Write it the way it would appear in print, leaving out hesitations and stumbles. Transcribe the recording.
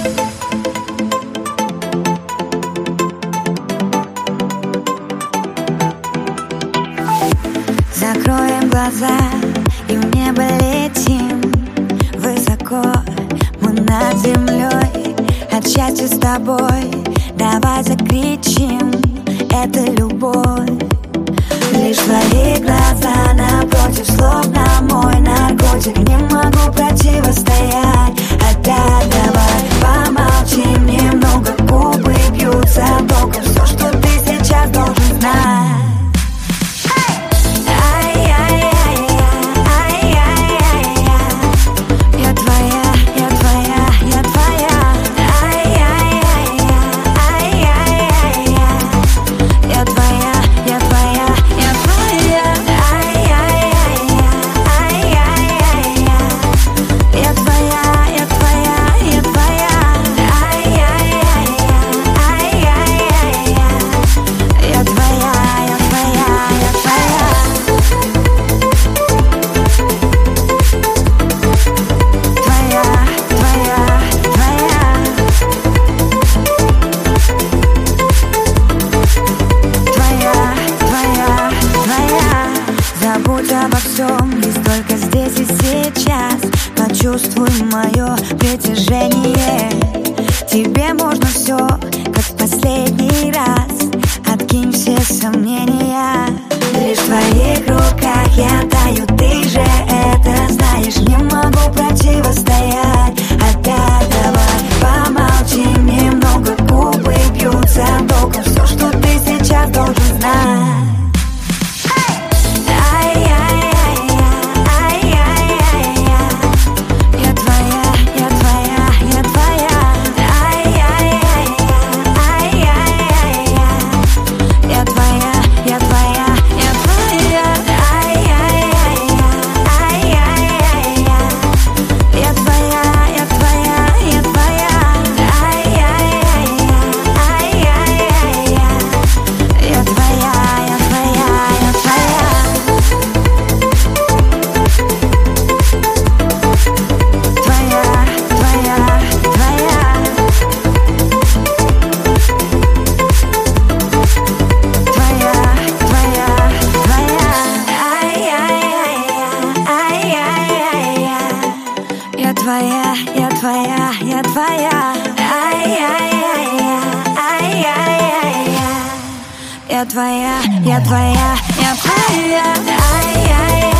Закроем глаза и в небо летим высоко, мы над землей от счастья с тобой. Давай закричим, это любовь. Лишь твои глаза напротив, словно мой наркотик. Не могу противостоять. Опять давай помолчим немного, губы бьются током. Все, что ты сейчас должен знать. Забудь обо всем, ведь только здесь и сейчас. Почувствуй мое притяжение. Тебе можно все, как в последний раз. Откинь все сомнения. Лишь в твоих руках я таю, ты же это знаешь. Не могу противостоять. Опять давай помолчим немного, губы бьются током. Все, что ты сейчас должен знать. Я твоя, я твоя, ай-яй-яй-я, ай-яй-яй-я. Я твоя, я твоя, я твоя, ай-яй-яй.